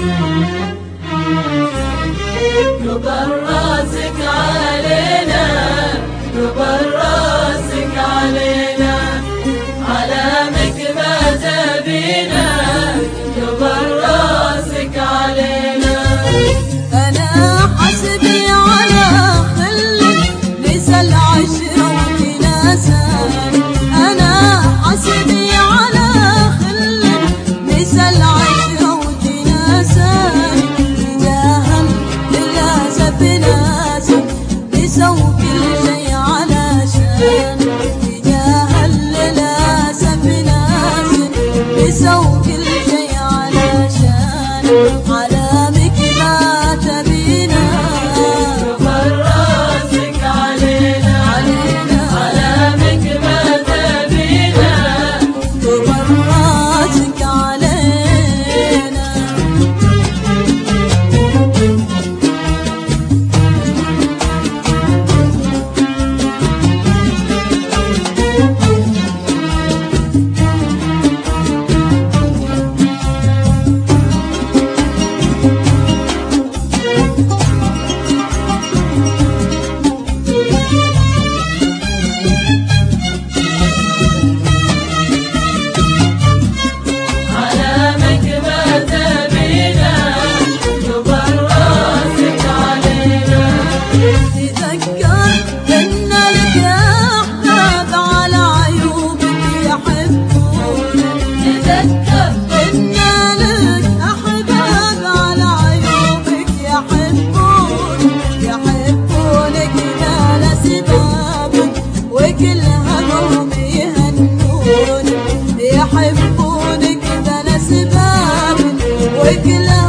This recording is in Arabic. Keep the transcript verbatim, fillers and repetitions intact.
كبر راسك علينا، كبر راسك علينا، علامك ما تبينا، كبر راسك علينا. أنا حسبي على خلك نسى العشرة وتناسى، أنا حسبي على خلك نسى العشرة وتناسى، تجاهل للأسف ناسك نسوا كل شي علشان، تجاهل للأسف ناسك نسوا كل شي علشان، علامك ما تبينا. كبر راسك علينا، علامك ما تبينا، كبر راسك علينا. علامك ما تبينا، كبر راسك علينا. تذكر إن لك أحباب على عيوبك يحبون، تذكر إن لك أحباب على عيوبك يحبون، يحبونك ما لسبابك وكل همهم يهنون، يحبونك ما لسبابك وكل